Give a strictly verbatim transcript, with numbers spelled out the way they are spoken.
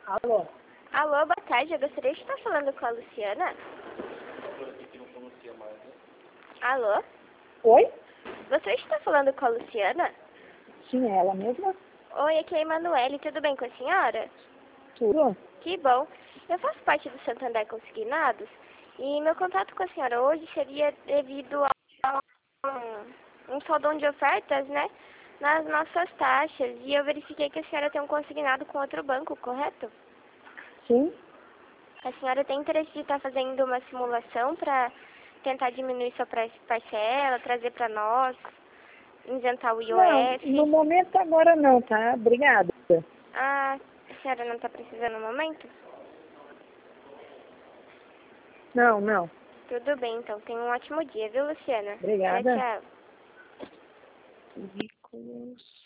Alô? Alô, boa tarde. Eu gostaria de estar falando com a Luciana. Alô? Oi? Gostaria de estar falando com a Luciana? Sim, é ela mesma? Oi, aqui é a Emanuele. Tudo bem com a senhora? Tudo? Que bom. Eu faço parte do Santander Consignados e meu contato com a senhora hoje seria devido a um, um soldão de ofertas, né? Nas nossas taxas. E eu verifiquei que a senhora tem um consignado com outro banco, correto? Sim? A senhora tem interesse de estar fazendo uma simulação para tentar diminuir sua par- parcela, trazer para nós, isentar o Não, I O F? no momento agora não, tá? Obrigada. Ah, a senhora não está precisando no momento? Não, não. Tudo bem, então. Tenha um ótimo dia, viu, Luciana? Obrigada. Tchau, tchau. Currículos.